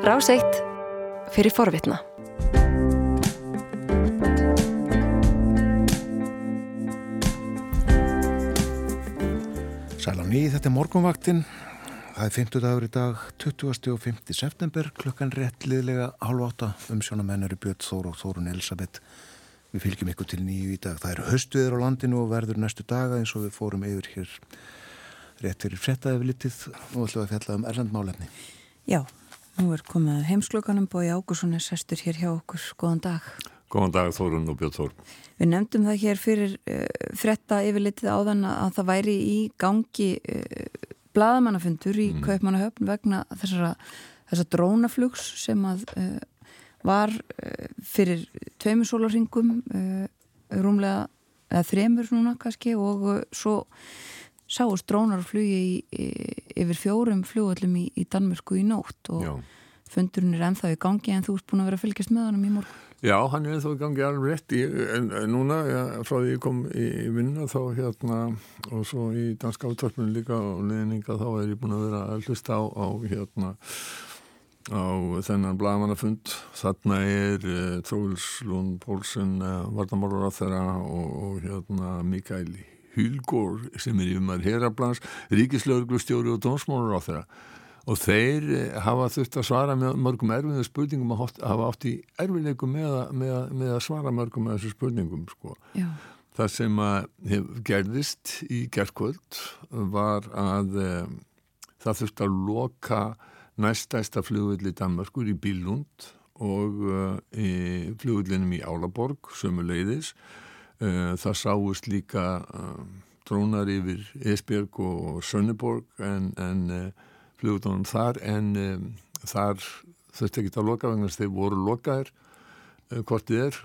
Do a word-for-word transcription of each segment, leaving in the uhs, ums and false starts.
Rás eitt fyrir forvitna. Sæl á ný, þetta er morgunvaktin. Það er fimmtudagur í dag, tuttugasta og fimmta september, klukkan rétt liðlega hálf átta. Umsjónamenn eru Björn Þór og Þórunn Elisabeth. Við fylgjum ykkur til níu í dag. Það er haustveður á landinu og verður næstu daga eins og við fórum yfir hér rétt fyrir fréttaeflitið. Nú ætlum við að fjalla um erlend málefni. Já, nú er komið heimsklokkanum. Bogi Ágússon er sestur hér hjá okkur. Góðan dag. Góðan dag, Þórunn og Björn Þór. Við nefndum það hér fyrir uh, fréttaeflitið áðan að það væri í gangi uh, blaðamannafundur í mm. Kaupmannahöfn vegna þessara, þessa drónaflugs sem að uh, var uh, fyrir tveimur sólarhringum uh, rúmlega, eða þremur núna kannski og uh, svo sáust drónar flugi í, í, yfir fjórum flugvöllum í, í Danmörku í nótt og Já. Fundurinn er ennþá í gangi en þú ert búin að vera að fylgjast með honum í morgun. Já, hann er ennþá í gangi alveg rétt í, en, en núna, ja, frá því ég kom í, í vinna þá hérna og svo í danska útvarpinu líka og leðninga þá er ég búin að vera að hlusta á, á hérna á þennan blaðamannafund. Þarna er uh, Troels Lund Poulsen uh, varnarmálaráðherra og, og hérna Mikael Hulgård sem er yfirmaður Heraplans, ríkislögreglustjóri og dómsmálaráðherra og þeir hafa þurft að svara með mörgum erfiðum spurningum að hafa átt í erfiðleikum með, með, með að svara mörgum með þessu spurningum sko. Það sem að hef gerðist í gærkvöld var að e, það þurft að loka næstæsta flugvöll í Danmörkur í Billund og e, flugvöllinum í Álaborg sömuleiðis. Það sáust líka uh, drónar yfir Esbjerg og Sönneborg en, en uh, flugvöllunum þar en um, þar þurfti ekki að loka vegna þess að þeir voru lokaðir uh, hvort þið er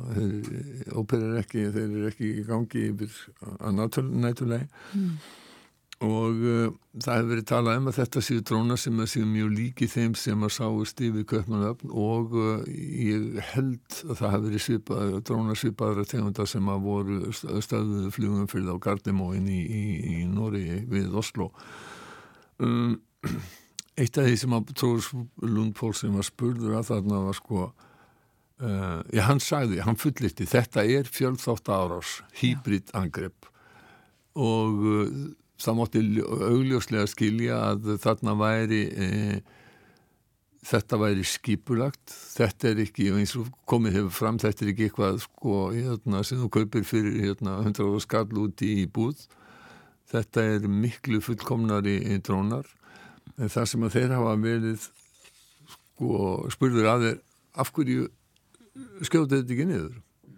uh, óper er ekki, þeir eru ekki í gangi yfir að nætulegi mm. og uh, það hefur verið talað um að þetta séu drónar sem séu mjög líki þeim sem að sáust yfir Kaupmannahöfn og uh, ég held að það hefur verið svipað, drónar svipaðra tegunda sem að voru stöðuðu flugum fyrir á Gardermoen í, í, í Noregi við Oslo. Um, eitt af því sem að Troels Lund Poulsen var spurður að þarna var sko, uh, já hann sagði, hann fullyrti, þetta er fjölþáttaárás, hýbrid angrepp og uh, það mátti augljóslega skilja að þarna væri e, þetta væri skipulagt þetta er ekki, eins og komið hefur fram þetta er ekki eitthvað sko, hérna, sem þú kaupir fyrir hérna, hundrað skall úti í búð þetta er miklu fullkomnari drónar en það sem að þeir hafa verið sko, spurður að þeir af hverju skjóta þetta ekki niður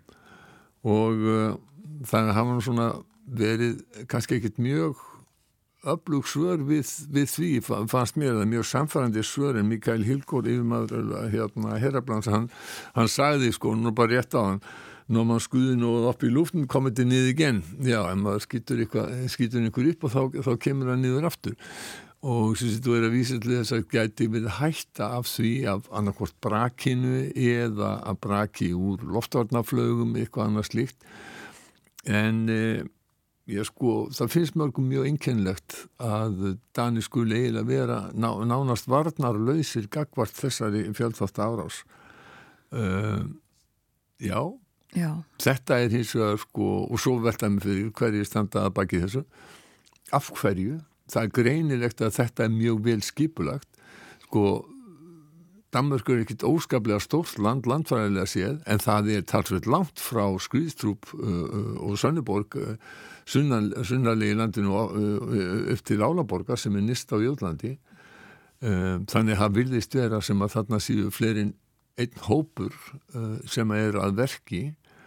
og uh, þannig hafa hann svona verið kannski ekkert mjög öflug svör við, við því fannst mér það mjög samfærandi svör en Mikael Hulgård yfirmaður hérna Heraplans hann, hann sagði sko nú bara rétt á hann når man skyder noget op i luften kommer det ned igen já, en maður skýtur einhver upp og þá, þá kemur það niður aftur og sem þú er að vísa til þess að gæti verið hætta af því af annarkvort brakinu eða að braki úr loftvarnarflögum eitthvað annað slíkt en eh, ég sko, það finnst mörgum mjög einkennilegt að Dani skuli eiginlega vera ná, nánast varnarlausir gagnvart þessari fjölþátta árás. Uh, já, já, þetta er hins vegar sko, og svo veltaði mig fyrir hverju standa að baki þessu. Af hverju? Það er greinilegt að þetta er mjög vel skipulagt. Sko, Danmörk er ekkert óskaplega stórt land, landfræðilega séð, en það er talsveit langt frá Skriðstrup uh, og Sönneborg, uh, sunnan, sunnarlega í landinu uh, upp til Álaborgar sem er nyrst á Jótlandi. Uh, þannig að virðist vera sem að þarna séu fleiri einn hópur uh, sem er að verki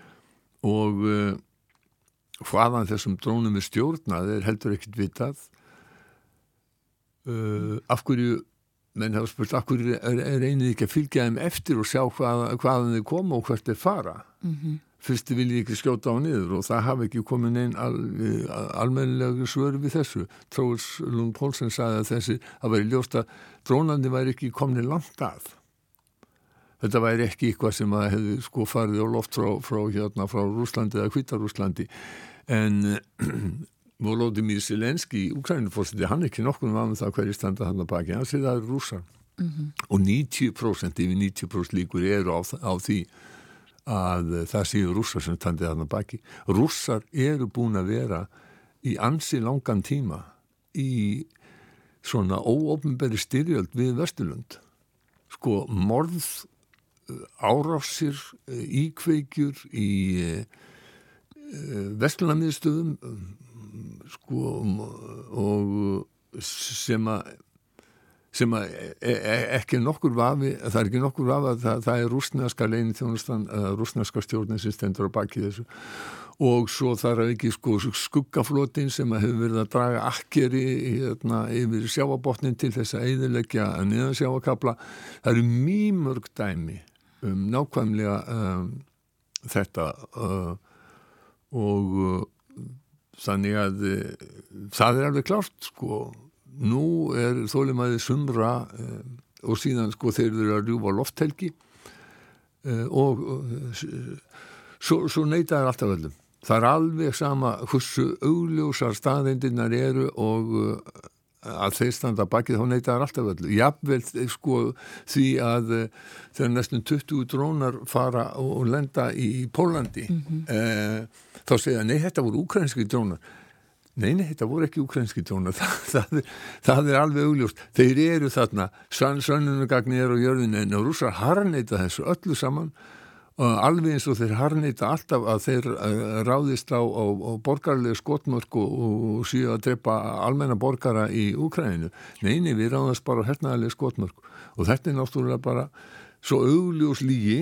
og uh, hvaðan þessum drónum er stjórnað er heldur ekkert vitað. Uh, af hverju menn hafa spurt, akkur er, er einið ekki að fylgja þeim eftir og sjá hvað, hvaðan þeir koma og hvert þeir fara. Mm-hmm. Fyrst vil ég ekki skjóta á niður og það hafi ekki komið neinn al, almennilega svör við þessu. Troels Lund Poulsen sagði að þessi, að væri ljóst að drónandi væri ekki komni langt að. Þetta væri ekki eitthvað sem að hefði sko farið á loft frá, frá, hérna, frá Rússlandi eða Hvíta-Rússlandi. En Volodymyr Zelenský, Úkraínuforseti, hann er ekki nokkuð um það hverju standa hann að baki, hann segir það er Rússar. mm-hmm. og níutíu prósent yfir níutíu prósent líkur eru á, á því að það séu rússar sem standið þarna baki. Rússar eru búin að vera í ansi langan tíma í svona óopinberi styrjöld við Vesturlönd. Sko, morð, árásir, íkveikjur í verslunarmiðstöðum, sko, og sem að sem að ekki nokkur vafi, það er ekki nokkur vafi að það, það er rússneska leyniþjónustan, rússneska stjórnin sem stendur á baki þessu. Og svo þar er ekki sko skuggaflotin sem að hefur verið að draga akkeri hérna, yfir sjáarbotnin til þess að eyðileggja neðansjávarkafla. Það eru mjög mörg dæmi um nákvæmlega um, þetta uh, og uh, þannig að uh, það er alveg klárt sko. Nú er þolinmæði sumra uh, og síðan sko þeir eru að rjúfa lofthelgi uh, og uh, svo, svo neita er alltaf öllum. Það er alveg sama hversu augljósar staðeindirnar eru og uh, að þeir standa bakið þá neita er alltaf öllu. Jafnvel sko því að uh, þegar næstum tuttugu drónar fara og, og lenda í Pólandi mm-hmm. uh, þá segja nei, þetta voru úkrainski drónar. Nei, nei, þetta voru ekki úkrainski drónar. Það, það, er, það er alveg augljóst. Þeir eru þarna, sönnunargagni eru á jörðinu en rússar harneita þessu öllu saman og alveg eins og þeir harneita alltaf að þeir ráðist á, á, á borgarlega skotmörk og, og síðan að drepa almenna borgara í Úkraínu. Nei, nei, við ráðast bara á hernaðarlega skotmörk og þetta er náttúrulega bara svo augljós lygi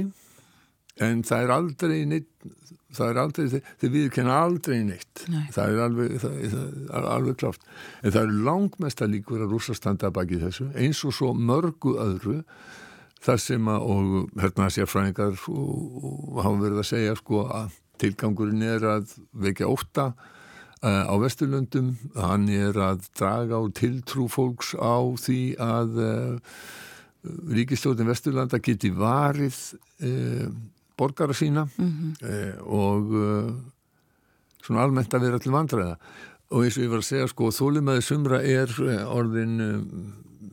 en það er aldrei neitt, það er aldrei, þeir, þeir viðurkenna aldrei neitt. Nei. Það er alveg, það, það er alveg klárt. En það er langmesta líkur að rússar standa baki þessu, eins og svo mörgu öðru þar sem að, og hérna sérfræðingar og, og hafa verið að segja sko að tilgangurinn er að vekja ótta uh, á Vesturlöndum, hann er að draga á tiltrú fólks á því að uh, ríkisstjórnin Vesturlanda geti varið uh, borgara sína mm-hmm. uh, og uh, svona almennt að vera til vandræða. Og eins og ég var að segja sko, þolinmæði sumra er uh, orðin um,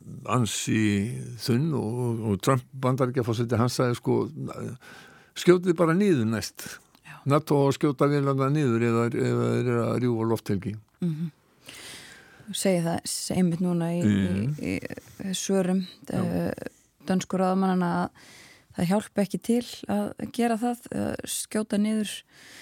ansi þunn og, og Trump bandaríkjaforseti hann sagði sko skjótið bara niður næst. Já. NATO skjóta vilanda niður eða þeir eru að rjúfa lofthelgi. Mm-hmm. Segir það einmitt núna í, mm. í, í svörum dönsku ráðamannana að það hjálpa ekki til að gera það, skjóta niður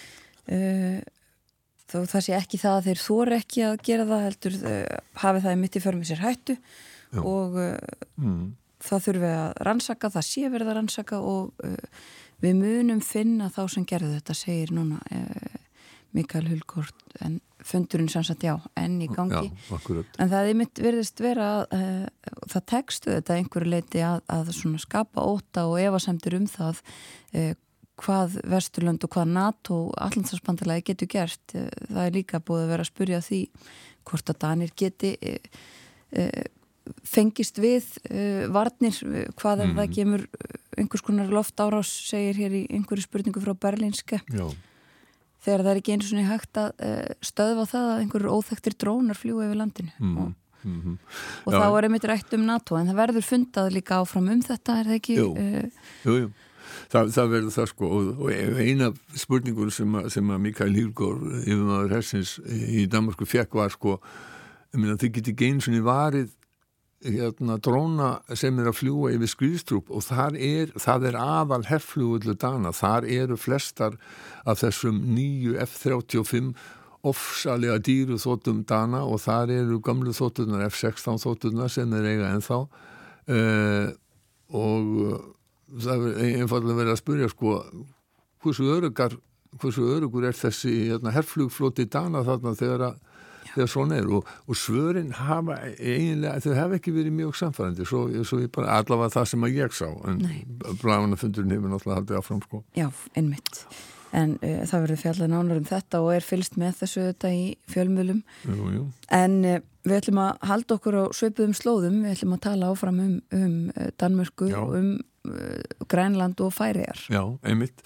uh, þó það sé ekki það að þeir þori ekki að gera það heldur uh, hafi það mitt í för með sér hættu. Já. Og uh, mm. það þurfi að rannsaka, það sé verið að rannsaka og uh, við munum finna þá sem gerðu þetta, segir núna uh, Mikael Hulgård, en fundurinn sem sagt já, enn í gangi. Já, akkurat. En það er mitt virðist vera að uh, það tekstu þetta einhverju leiti að, að svona skapa ótta og efasemdir um það uh, hvað Vesturlönd og hvað NATO Atlantshafsbandalagið getur gert. Uh, það er líka búið að vera að spyrja því hvort að Danir geti uh, uh, fengist við uh, varnir, hvað ef mm. það kemur einhvers konar loftárás, segir hér í einhverju spurningu frá Berlínske. Já. Þegar það er ekki einu svona hægt að uh, stöðva það að einhverjur óþekktir drónar fljúa yfir landinu. Mm. Og, mm-hmm. og þá er einmitt rætt um NATO, en það verður fundað líka áfram um þetta, er það ekki? Jú, uh, jú, jú. Það, það verður það sko og, og eina spurningur sem að, sem að Mikael Hulgård, yfirmaður hersins í Danmarku fekk var sko, ég meina þið geti ekki einu svona varið hérna dróna sem er að fljúa yfir Skrýðstrúp og þar er, það er aðal herflugullu Dana, þar eru flestar af þessum nýju F þrjátíu og fimm ofsalega dýru þóttum Dana og þar eru gamlu þótturnar F sextán þótturnar sem er eiga ennþá uh, og það er einfallega verið að spyrja sko hversu örugar, hversu örugur er þessi hérna, herflugfloti Dana þarna þegar að þegar svona er og, og svörin hafa eiginlega, þau hafa ekki verið mjög samfærandi svo, svo ég bara, allavega það sem að ég sá en blaðamannafundurinn hefur náttúrulega haldið áfram sko. Já, einmitt en uh, það verður fjallað nánar um þetta og er fylgst með þessu þetta í fjölmiðlum jú, jú. En uh, við ætlum að halda okkur á svipuðum slóðum, við ætlum að tala áfram um, um Danmörku Já. og um uh, Grænland og Færeyjar. Já, einmitt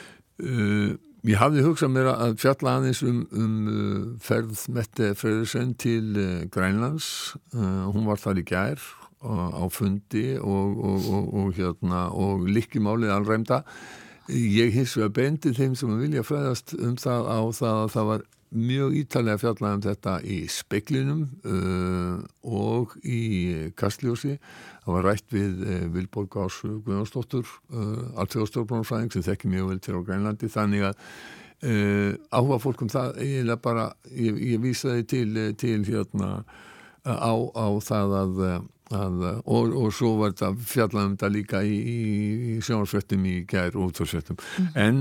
uh, Ég hafði hugsað mér að fjalla aðeins um, um ferð Mette Frederiksen til uh, Grænlands. Uh, hún var þar í gær á fundi og, og, og, og, hérna, og lykkjumálið alræmda. Ég hins vegar beindi þeim sem vilja fræðast um það á það að það var mjög ítarlega fjallað um þetta í Speglinum uh, og í Kastljósi. Það var rætt við uh, Vilborg Ásu Guðjónsdóttur, uh, alþjóðastjórnmálafræðing sem þekki mjög vel til á Grænlandi, þannig að uh, áhuga fólk um það eiginlega bara, ég, ég vísaði til, til hérna á, á það að Að, og, og svo var þetta fjallað um þetta líka í, í, í sjónvarpsfréttum í gær og útvarpsfréttum mm. en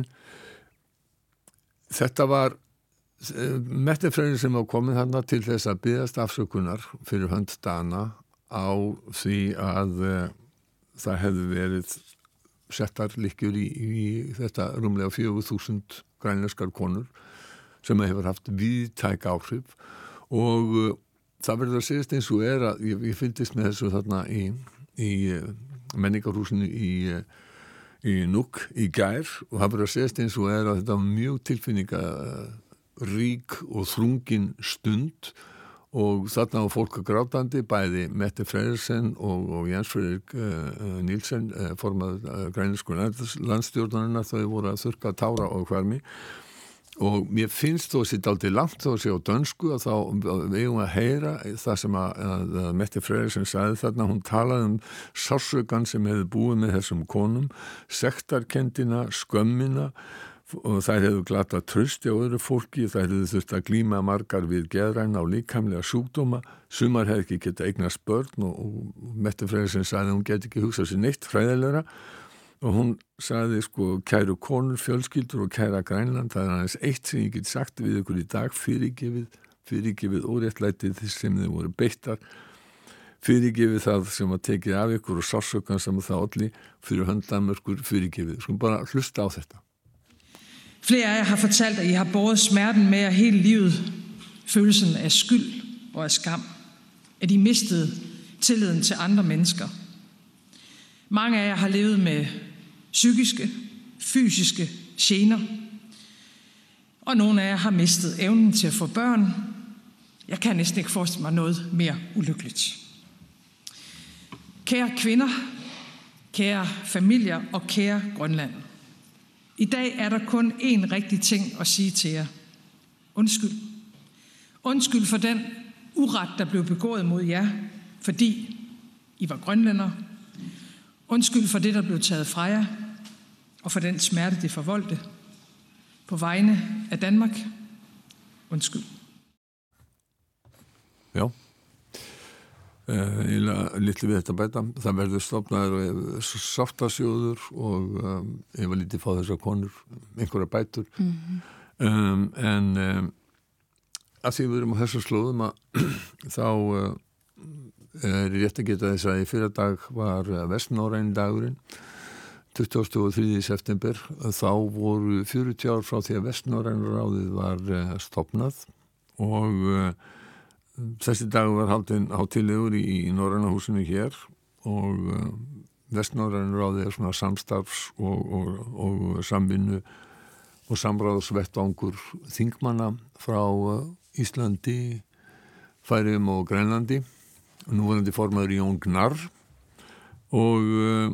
þetta var Mette Freyr sem var komin þarna til þess að biðjast afsökunar fyrir hönd Dana á því að uh, það hefði verið settar lykkjur í, í þetta rúmlega fjögur þúsund grænlenskar konur sem hefur haft víðtæk áhrif og uh, það verður að segjast eins og er að ég, ég fylgdist með þessu þarna í, í menningarhúsinu í, í Nuuk í gær og það verður að segjast eins og er að þetta var mjög tilfinningarík og þrungin stund og þarna var fólk að grátandi, bæði Mette Frederiksen og, og Jens Frederik uh, Nielsen, uh, formað uh, grænlensku landstjórnarina, þau voru að þurrka tára og hvermi. Og mér finnst þó að sitt aldrei langt þó að sé á dönsku að þá við eigum að heyra það sem að, að, að Mette Frederiksen sagði þarna, hún talaði um sársaukann sem hefði búið með þessum konum, sektarkenndina, skömmina og þær hefðu glatað trausti á öðru fólki, þær hefðu þurft að glíma margar við geðræna og líkamlega sjúkdóma, sumar hefði ekki getað eignast börn og, og Mette Frederiksen sagði að hún geti ekki hugsað sér neitt hræðilegra. Og hún sagði sko kæru konur, fjölskyldur og kæra Grænland, það er aðeins eitt sem ég get sagt við ykkur í dag, fyrirgefið, fyrirgefið óréttlætið sem þið voru beittar, fyrirgefið það sem var tekið af ykkur og sársaukan som það olli fyrir höndamörkur, fyrirgefið. Skal bare hlusta á þetta. Flere af jer har fortalt, at I har båret smerten med jer hele livet, følelsen af skyld og af skam, at I mistede tilliden til andre mennesker. Mange af jer har levet med psykiske, fysiske gener, og nogle af jer har mistet evnen til at få børn. Jeg kan næsten ikke forestille mig noget mere ulykkeligt. Kære kvinder, kære familier og kære Grønland. I dag er der kun én rigtig ting at sige til jer. Undskyld. Undskyld for den uret, der blev begået mod jer, fordi I var grønlændere. Undskyld for det, der blev taget fra jer, og for den smerte, det forvoldte. På vegne af Danmark. Undskyld. Já. Eða litlu við þetta bæta. Það verður stofnaður sáttasjóður og um, ég var lítið fá þessar konur einhverja bætur. Mm-hmm. um, en um, að því við erum á þessum slóðum að þá uh, er rétt að geta þess að í fyrra dag var vestnorræni dagurinn tuttugasta og þriðja september. Þá voru fjörutíu ár frá því að vestnorræna ráðið var uh, stofnað og uh, þessi dagur var haldinn hátíðlegur í, í Norræna húsinu hér og uh, vestnorræna ráðið er svona samstarfs og, og, og samvinnu og samráðsvettvangur þingmanna frá uh, Íslandi, Færeyjum og Grænlandi. Núverandi formaður Jón Gnarr og uh,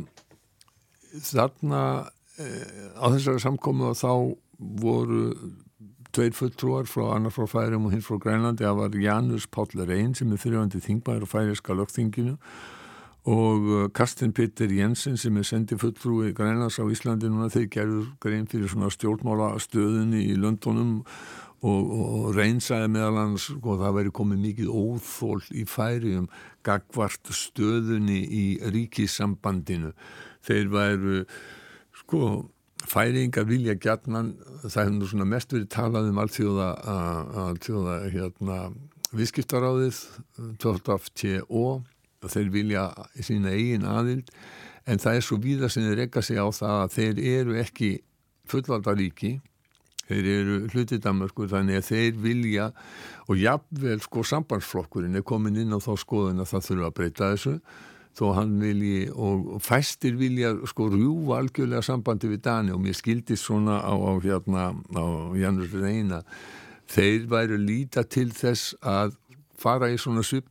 þarna uh, á þessari samkomu og þá voru tveir fulltrúar frá annar frá Færeyjum og hins frá Grænlandi. Það var Janus Páll Rein sem er fyrrverandi þingmaður á færeyska lögþinginu og uh, Karsten Peter Jensen sem er sendi fulltrúi Grænlands á Íslandi núna. Þeir gerðu grein fyrir svona stjórnmála stöðunni í Lundunum og, og Rein sagði meðal annars og það væri komið mikið óþól í Færeyjum gagnvart stöðunni í ríkissambandinu. Þeir væru sko Færeyingar vilja gjarnan, það hefur nú svona mest verið talað um alþjóða alþjóða hérna viðskiptaráðið W T O og þeir vilja sína eigin aðild en það er svo víða sem þeir reka sig á það að þeir eru ekki fullvalda ríki, þeir eru hluti Danmerkur, þannig að þeir vilja og jafnvel sko sambandsflokkurinn er komin inn á þá skoðun að það þurfa að breyta þessu þó hann vilji og fæstir vilja sko rjúfa algjörlega sambandi við Dani og mér skildist svona á, á hérna á Janus Reina þeir væru líta til þess að fara í svona svipað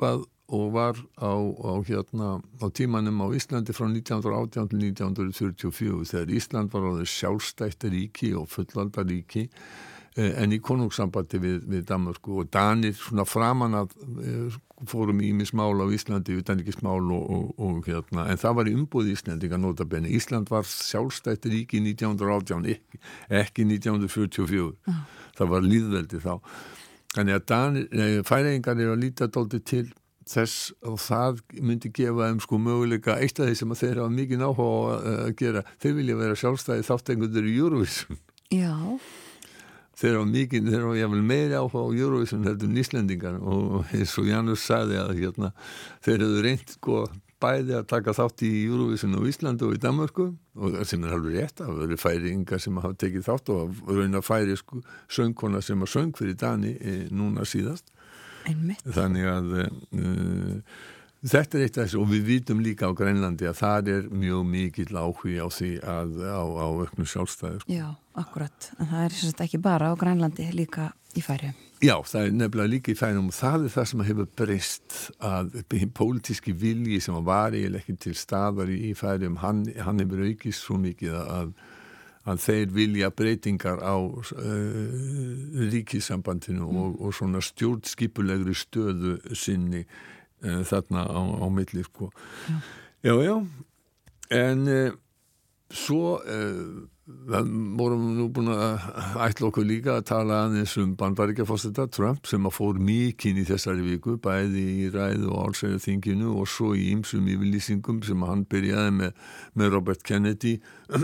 og var á, á, hérna, á tímanum á Íslandi frá nítján hundrað og átján til nítján hundruð fjörutíu og fjögur þegar Ísland var orðið sjálfstætt ríki og fullvalda ríki en í konungssambandi við, við Danmörku og Danir svona framan að fórum í ýmis mál á Íslandi, utanríkismál og, og, og hérna, en það var í umboði Íslendinga notabene. Ísland var sjálfstætt ríki nítján hundrað og átján, ekki, ekki nítján hundruð fjörutíu og fjögur. Uh. Það var lýðveldi þá. Þannig að Danir, nei, Færeyingar eru að líta dálítið til þess og það myndi gefa þeim sko möguleika eitt af því sem að þeir hafa mikið áhuga að gera. Þeir vilja vera sjálfstæði þáttengundur í Eurovision. Já. Þeir hafa mikið, þeir hafa jafnvel meiri áhuga á Eurovision heldur en Íslendingar og eins og Janus sagði að hérna, þeir hefðu reynt sko bæði að taka þátt í Eurovision á Íslandi og í Danmörku og sem er alveg rétt, það verið Færeyingar sem hafa tekið þátt og raun að færi sko söngkona sem að söng fyrir Dani e, núna síðast. Einmitt. Þannig að uh, þetta er eitt af þessu og við vitum líka á Grænlandi að það er mjög mikill áhugi á því að á, á auknu sjálfstæði. Já, akkurat. En það er sem sagt ekki bara á Grænlandi, líka í Færeyjum. Já, það er nefnilega líka í Færeyjum og það er það sem hefur breyst að pólitíski vilji sem var eiginlega ekki til staðar í Færeyjum, hann, hann hefur aukist svo mikið að að þeir vilja breytingar á uh, ríkissambandinu mm. og, og svona stjórnskipulegri stöðu sinni uh, þarna á, á milli sko. Já, já, já. En uh, svo uh, vorum nú búin að ætla okkur líka að tala aðeins um Bandaríkjaforseta Trump sem að fór mikinn í þessari viku, bæði í ræðu og allsherjarþinginu og svo í ýmsum yfirlýsingum sem hann byrjaði með, með Robert Kennedy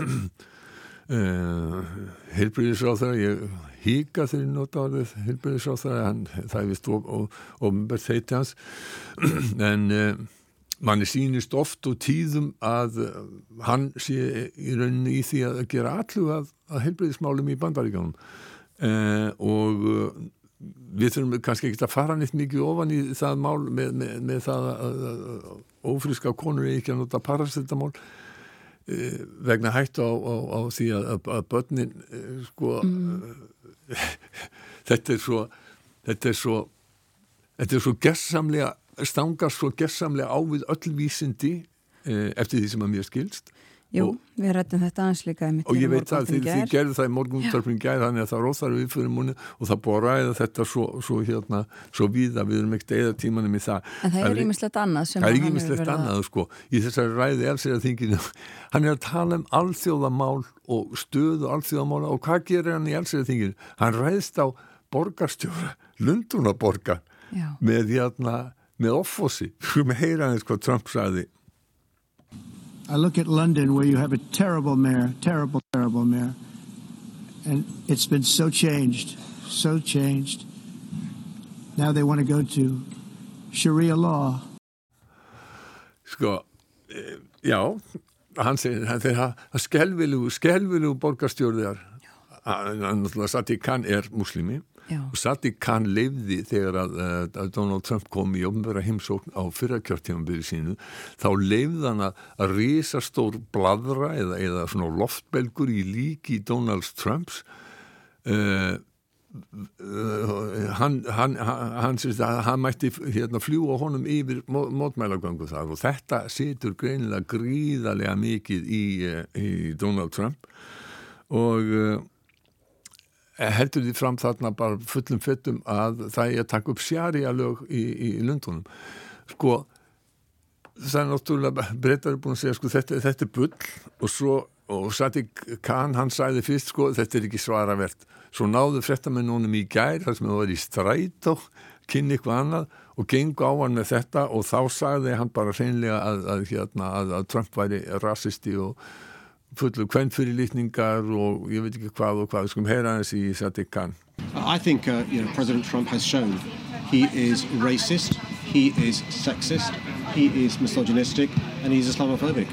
Uh, heilbrigðisráðherra ég híka þegar nota orðið heilbrigðisráðherra, hann það er vist ofnbært heiti hans en uh, manni sýnist oft og tíðum að uh, hann sé í rauninni í því að gera allu að, að heilbrigðismálum í Bandaríkjunum uh, og uh, við þurfum kannski ekki að fara neitt mikið ofan í það mál með, með, með það að, að ófríska konur er ekki að nota paracetamól vegna hættu á, á, á því að, að börnin sko mm. þetta er svo þetta er svo þetta er svo gersamlega stangast svo gersamlega á við öll vísindi eftir því sem að mér skilst Jú, og, við rættum þetta aðeins líka og ég veit að þið, þið gerðu það í morgunútvarpinu gær þannig að það róþar við fyrir múni og það búið að ræða þetta svo, svo hérna svo víða, við erum ekkert eða tímanum í það en það er ýmislegt annað sem það er ýmislegt annað sko, í þessari ræði allsherjarþinginu, hann er að tala um alþjóðamál og stöðu alþjóðamála og hvað gerir hann í allsherjarþinginu hann ræðist á borgarstjóra Lundúnaborgar með hérna, með offossi með heyra hans hvað Trump sagði I look at London where you have a terrible mayor, terrible, terrible mayor. And it's been so changed, so changed. Now they want to go to Sharia law. Sko, já, hann segir, hann segir að skelvilegu, skelvilegu borgarstjórðar, hann náttúrulega Sadiq Khan er muslimi. Já. Og Sadiq Khan lifði þegar að, að Donald Trump kom í opinbera heimsókn á fyrra kjörtímabili sínu þá lifði hann að, að risastór bladra eða, eða svona loftbelgur í líki Donald Trumps uh, uh, hann hann, hann, hann, hann mætti hérna fljúa honum yfir mótmælagöngu þar og þetta situr greinilega gríðarlega mikið í, í Donald Trump og uh, heldur því fram þarna bara fullum fettum að það er að taka upp sharia lög í, í Lundunum. Sko, það er náttúrulega, Bretar er búin að segja, sko, þetta, þetta er bull og svo, og Sadiq Khan, hann sagði fyrst, sko, þetta er ekki svaravert. Svo náðu fréttamennunum í gær, þar sem það var í strætó, kynni eitthvað annað og gengu á hann með þetta og þá sagði hann bara hreinlega að, að, hérna, að, að Trump væri rasisti og fullu kvenfyrirlitningar og ég veit ekki hvað og hvað, skum heyra hans í Sadiq Khan. I think uh, you know, President Trump has shown he is racist, he is sexist, he is misogynistic, and he's Islamophobic.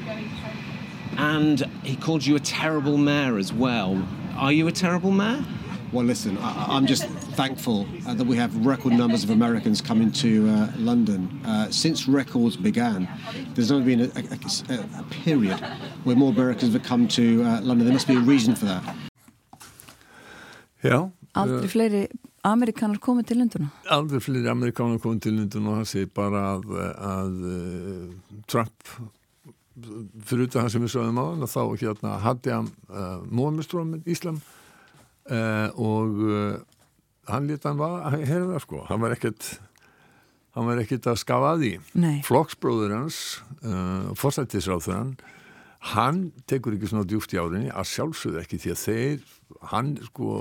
And he called you a terrible mayor as well. Are you a terrible mayor? Well, listen, I, I'm just thankful uh, that we have record numbers of Americans coming to uh, London. Uh, since records began, there's only been a, a, a period where more Americans have come to uh, London. There must be a reason for that. Já. Aldrei fleiri Amerikanar komið til Lunduna? Aldrei fleiri Amerikanar komið til Lunduna og hann segir bara að, að Trump, fyrir utan það sem við sögum á hann, þá hérna hafði hann uh, móðumistrómin Íslam uh, og uh, hann lét hann var að herða sko, hann var ekkert hann var ekkert að skafa að því. Nei. Flokksbróður hans, uh, forsættisráðherra hann, hann tekur ekki svona djúpt í árinni, að sjálfsögðu ekki því að þeir, hann sko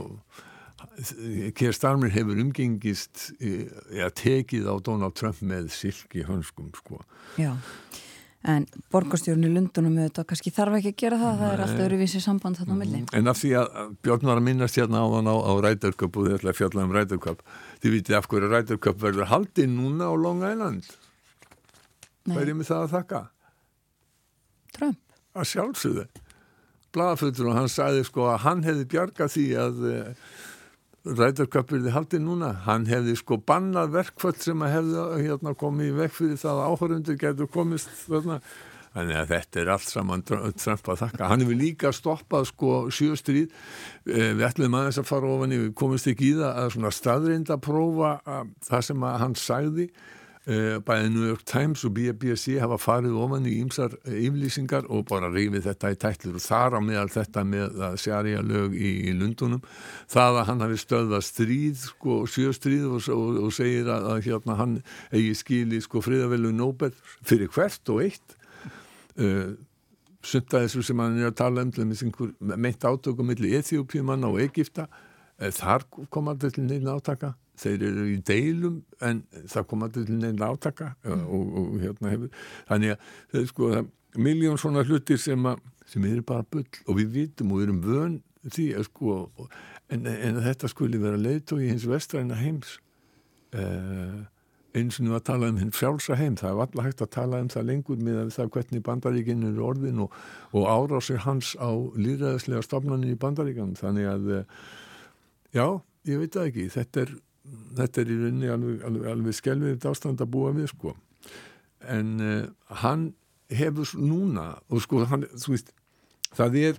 Keir Starmer hefur umgengist ja, tekið á Donald Trump með silki hönskum sko. Já, en borgarstjórinn í Lundunum auðvitað kannski þarf ekki að gera það, það er alltaf öruvísi samband þarna á milli. En af því að Björn var að minnast hérna áðan á, á Ryder Cup og þið ætla að fjalla um Ryder Cup. Þið vitið af hverju Ryder Cup verður haldið núna á Long Island. Hvað er ég með það að þakka? Trump. Að sjálfsögðu. Blaðafullur og hann sagði sko að hann hefði bjargað því að Ryder Cup verði haldið núna. Hann hefði sko bannað verkföll sem að hefði hérna komið í veg fyrir það að áhorfundur getur komist þarna. Þannig að þetta er allt saman Trump að þakka. Hann hefur líka stoppað sko sjöstríð. Við ætlum aðeins að fara ofan í, við komumst ekki í það að svona staðreinda prófa það sem að hann sagði. Bæði New York Times og B B C hafa farið ofan í ýmsar yfirlýsingar og bara rifið þetta í tætlur og þar á meðal þetta með að sharia lög í, í Lundunum. Það að hann hafi stöðvað stríð, sko, sjöstríð og, og, og segir að, að hérna hann eigi skili sko friðarverðlaun Nobel fyrir hvert og eitt. Uh, Sumt að þessu sem hann er að tala um til einhver meint átökum milli Eþíópíumanna og Egypta, uh, þar kom aldrei til neina átaka. Þeir eru í deilum en það kom aldrei til neina átaka mm. og, og hérna hefur þannig að það er sko miljón svona hlutir sem, að, sem eru bara bull og við vitum og við erum vön því að sko en, en að þetta skuli vera leiðtogi hins vestræna heims uh, eins og nú að tala um hinn frjálsa heim, það er alltaf hægt að tala um það lengur með það hvernig Bandaríkin eru orðin og, og árásir hans á lýðræðislega stofnanir í Bandaríkan þannig að já, ég veit það ekki, þetta er þetta er í rauninni alveg, alveg, alveg skelfilegt ástand að búa við sko en uh, hann hefur núna og sko hann, þú veist það er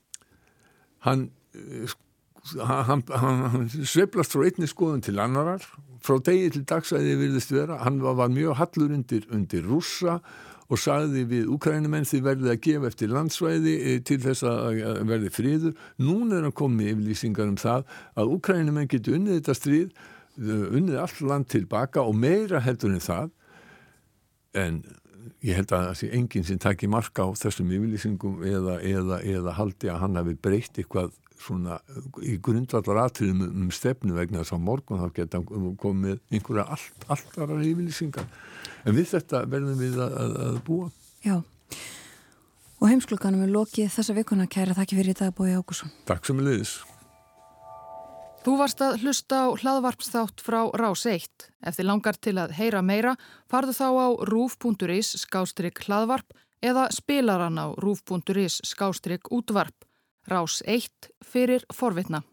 hann uh, hann, hann, hann sveiflast frá einni skoðun til annarar frá degi til dagsæði virðist vera hann var, var mjög hallur undir, undir Rússa og sagði við Úkraínumenn þið verðið að gefa eftir landsvæði til þess að verði friður. Núna er hann komið yfirlýsingar um það að Úkraínumenn getur unnið þetta stríð, unnið allt land tilbaka og meira heldur en það. En ég held að það sé enginn sem taki marka á þessum yfirlýsingum eða, eða, eða haldi að hann hafi breytt eitthvað svona í grundvallar atriðum um stefnu vegna þess að morgun þá geta komið einhverja allt, allt aðra yfirlýsingar. En við þetta verðum við að, að, að búa. Já, og heimsklukkanum er lokið þessa vikuna. Kæra þakki fyrir í dag, Bogi Ágússon. Takk sem er leiðis. Þú varst að hlusta á hlaðvarpsþátt frá Rás eitt. Ef þið langar til að heyra meira, farðu þá á rúv punktur is skástrygg hlaðvarp eða spilaran á rúv punktur is skástrygg útvarp. Rás eitt fyrir forvitna.